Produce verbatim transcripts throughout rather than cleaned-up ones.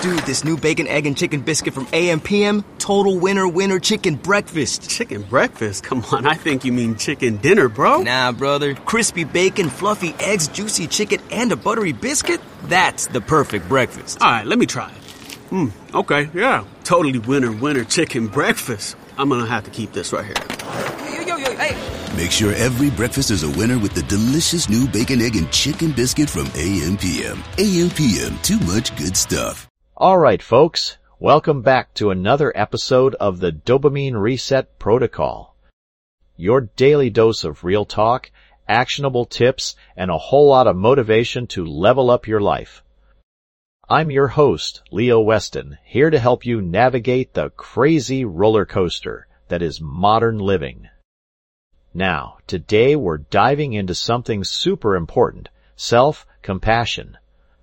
Dude, this new bacon, egg, and chicken biscuit from A M P M, total winner winner chicken breakfast. Chicken breakfast? Come on, I think you mean chicken dinner, bro. Nah, brother. Crispy bacon, fluffy eggs, juicy chicken, and a buttery biscuit? That's the perfect breakfast. All right, let me try it. Hmm, okay, yeah. Totally winner winner chicken breakfast. I'm gonna have to keep this right here. Yo, yo, yo, hey. Make sure every breakfast is a winner with the delicious new bacon, egg, and chicken biscuit from A M P M. A M P M, too much good stuff. All right, folks. Welcome back to another episode of the Dopamine Reset Protocol. Your daily dose of real talk, actionable tips, and a whole lot of motivation to level up your life. I'm your host, Leo Weston, here to help you navigate the crazy roller coaster that is modern living. Now, today we're diving into something super important, self-compassion.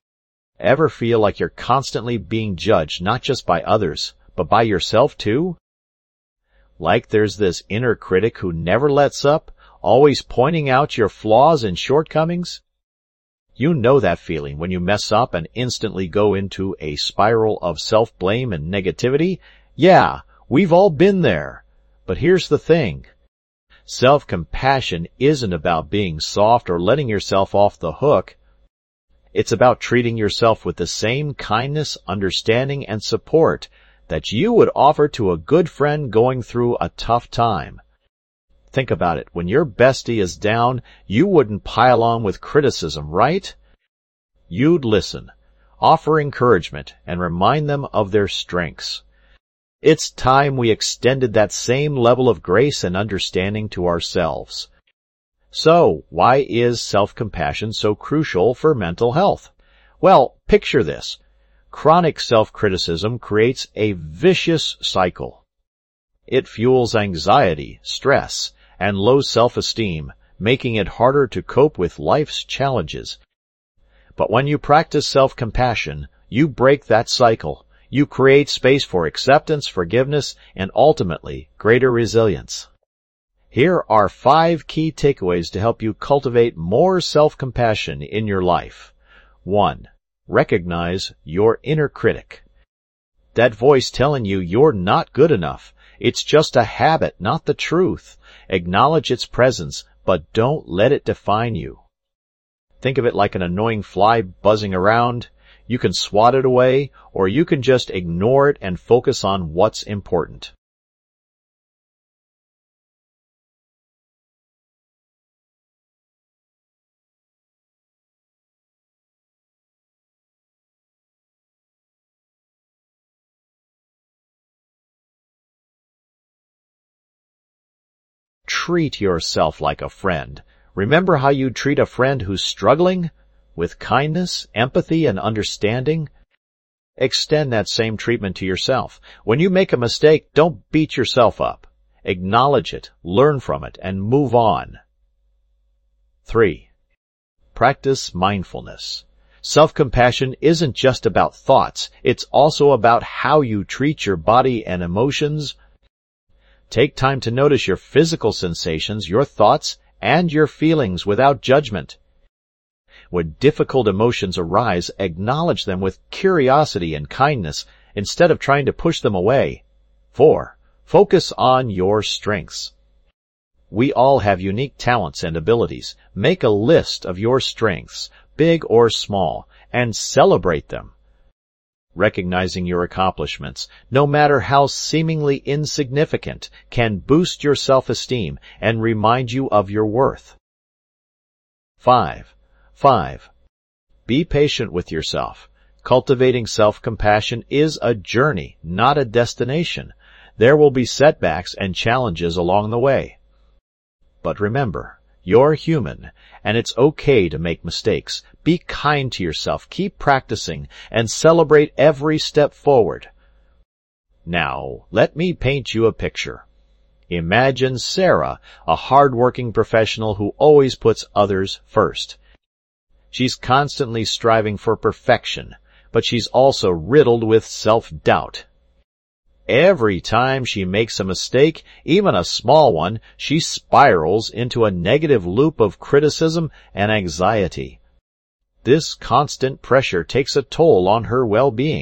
Ever feel like you're constantly being judged not just by others, but by yourself too? Like there's this inner critic who never lets up, always pointing out your flaws and shortcomings? You know that feeling when you mess up and instantly go into a spiral of self-blame and negativity? Yeah, we've all been there. But here's the thing. Self-compassion isn't about being soft or letting yourself off the hook. It's about treating yourself with the same kindness, understanding, and support that you would offer to a good friend going through a tough time. Think about it. When your bestie is down, you wouldn't pile on with criticism, right? You'd listen, offer encouragement, and remind them of their strengths. It's time we extended that same level of grace and understanding to ourselves. So, why is self-compassion so crucial for mental health? Well, picture this. Chronic self-criticism creates a vicious cycle. It fuels anxiety, stress, and low self-esteem, making it harder to cope with life's challenges. But when you practice self-compassion, you break that cycle. You create space for acceptance, forgiveness, and ultimately, greater resilience. Here are five key takeaways to help you cultivate more self-compassion in your life. One, recognize your inner critic. That voice telling you you're not good enough. It's just a habit, not the truth. Acknowledge its presence, but don't let it define you. Think of it like an annoying fly buzzing around. You can swat it away, or you can just ignore it and focus on what's important. Treat yourself like a friend. Remember how you treat a friend who's struggling? With kindness, empathy, and understanding? Extend that same treatment to yourself. When you make a mistake, don't beat yourself up. Acknowledge it, learn from it, and move on. Three, practice mindfulness. Self-compassion isn't just about thoughts. It's also about how you treat your body and emotions. Take time to notice your physical sensations, your thoughts, and your feelings without judgment. When difficult emotions arise, acknowledge them with curiosity and kindness instead of trying to push them away. Four, focus on your strengths. We all have unique talents and abilities. Make a list of your strengths, big or small, and celebrate them. Recognizing your accomplishments, no matter how seemingly insignificant, can boost your self-esteem and remind you of your worth. Five. Five. Be patient with yourself. Cultivating self-compassion is a journey, not a destination. There will be setbacks and challenges along the way. But remember, you're human, and it's okay to make mistakes. Be kind to yourself, keep practicing, and celebrate every step forward. Now, let me paint you a picture. Imagine Sarah, a hard-working professional who always puts others first. She's constantly striving for perfection, but she's also riddled with self-doubt. Every time she makes a mistake, even a small one, she spirals into a negative loop of criticism and anxiety. This constant pressure takes a toll on her well-being,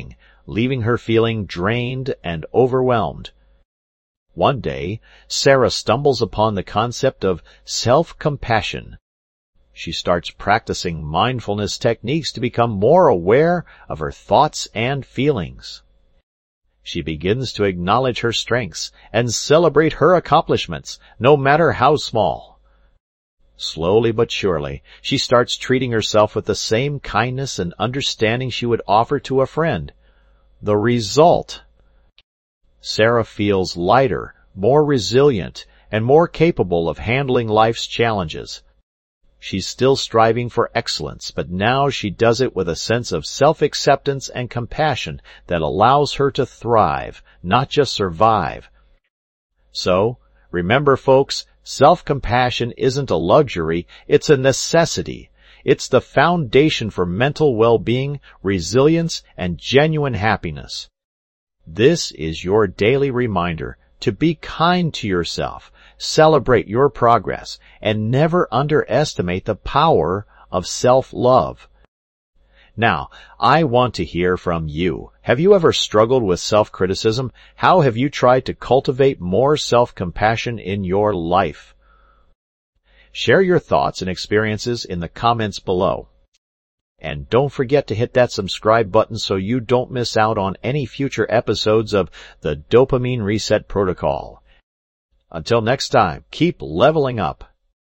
leaving her feeling drained and overwhelmed. One day, Sarah stumbles upon the concept of self-compassion. She starts practicing mindfulness techniques to become more aware of her thoughts and feelings. She begins to acknowledge her strengths and celebrate her accomplishments, no matter how small. Slowly but surely, she starts treating herself with the same kindness and understanding she would offer to a friend. The result: Sarah feels lighter, more resilient, and more capable of handling life's challenges. She's still striving for excellence, but now she does it with a sense of self-acceptance and compassion that allows her to thrive, not just survive. So, remember folks, self-compassion isn't a luxury, it's a necessity. It's the foundation for mental well-being, resilience, and genuine happiness. This is your daily reminder to be kind to yourself, celebrate your progress, and never underestimate the power of self-love. Now, I want to hear from you. Have you ever struggled with self-criticism? How have you tried to cultivate more self-compassion in your life? Share your thoughts and experiences in the comments below. And don't forget to hit that subscribe button so you don't miss out on any future episodes of the Dopamine Reset Protocol. Until next time, keep leveling up.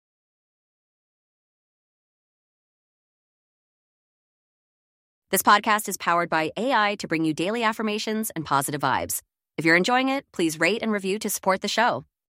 This podcast is powered by A I to bring you daily affirmations and positive vibes. If you're enjoying it, please rate and review to support the show.